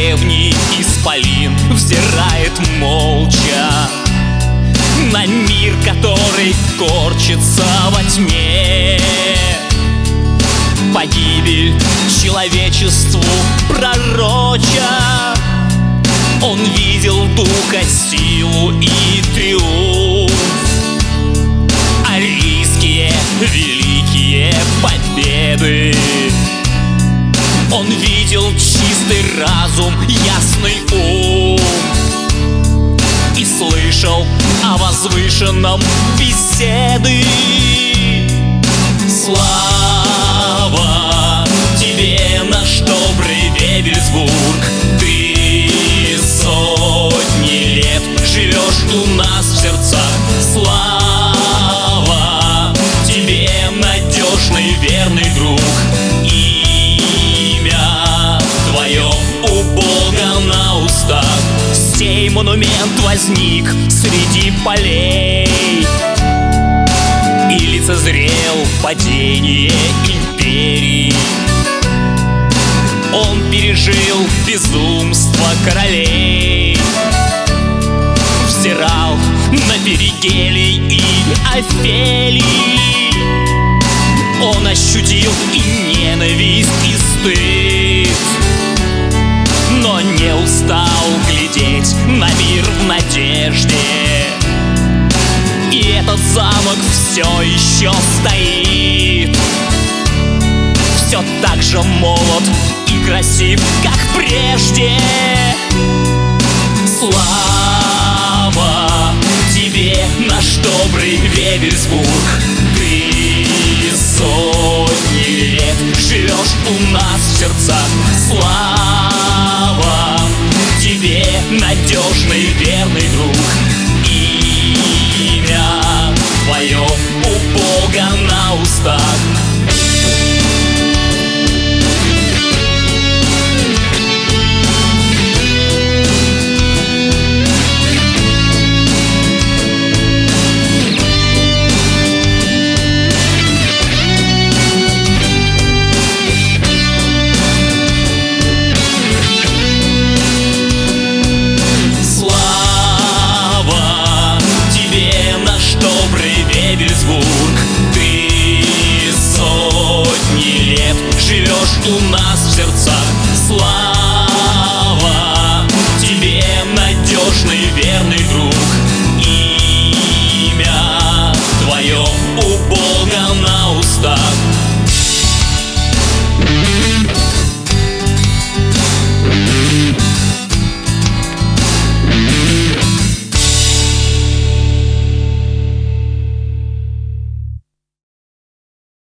древний исполин взирает молча на мир, который корчится во тьме. Погибель человечеству пророча, он видел духа, силу и триумф. Арийские великие победы, он видел чистый разум, ясный ум и слышал о возвышенном беседы. Слава тебе, наш добрый Вевельсбург, ты сотни лет живешь у нас в сердцах. Слава тебе, надежный верный друг, имя твое у Бога на устах. Сей монумент возник среди полей и лицезрел падение империи. Он пережил безумство королей, взирал на Перигелий и Офелий. Он ощутил и ненависть, и стыд, но не устал глядеть на мир в надежде. И этот замок все еще стоит, все так же молод и красив, как прежде. Слава тебе, наш добрый Вевельсбург, ты сотни лет живешь у нас в сердцах. Слава тебе, надежный верный друг, имя твое у Бога на устах. Вевельсбург, ты сотни лет живешь у нас